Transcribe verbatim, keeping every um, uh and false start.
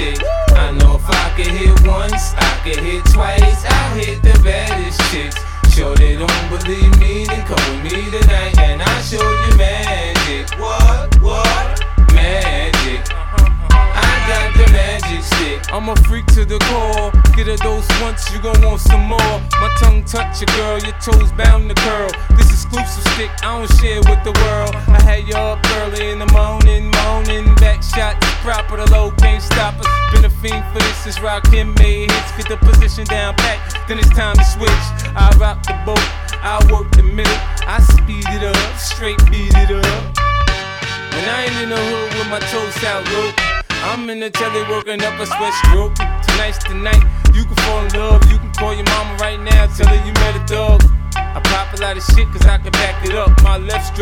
magic. I know if I could hit once, I could hit twice. I'll hit the baddest chicks. Sure they don't believe me, then come with me tonight and I'll show you magic. What? What? Magic. I got the magic stick. I'm a freak to the core. Get a dose once, you gon' want some more. My tongue touch your girl, your toes bound to curl. This exclusive stick, I don't share with the world. I had you up early in the morning, moaning. Back shots proper, the low can't stop us. Been a fiend for this since Rakim made hits. Get the position down pat, then it's time to switch. I rock the boat, I work the middle. I speed it up, straight beat it up. When I ain't in the hood with my toes out low, I'm in the telly working up a sweat stroke. Tonight's the night, you can fall in love. You can call your mama right now, tell her you met a dog. I pop a lot of shit cause I can back it up. My left stroke